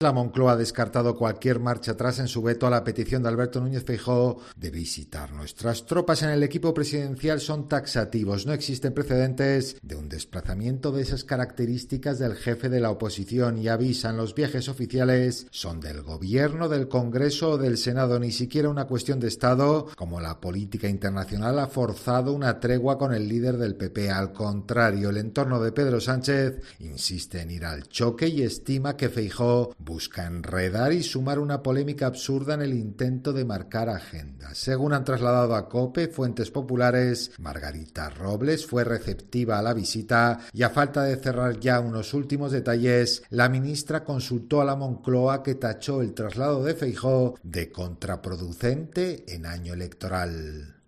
La Moncloa ha descartado cualquier marcha atrás en su veto a la petición de Alberto Núñez Feijóo de visitar nuestras tropas en el equipo presidencial. Son taxativos. No existen precedentes de un desplazamiento de esas características del jefe de la oposición y avisan: los viajes oficiales son del gobierno, del Congreso o del Senado, ni siquiera una cuestión de Estado, como la política internacional ha forzado una tregua con el líder del PP. Al contrario, el entorno de Pedro Sánchez insiste en ir al choque y estima que Feijóo busca enredar y sumar una polémica absurda en el intento de marcar agenda. Según han trasladado a COPE fuentes populares, Margarita Robles fue receptiva a la visita y, a falta de cerrar ya unos últimos detalles, la ministra consultó a la Moncloa, que tachó el traslado de Feijóo de contraproducente en año electoral.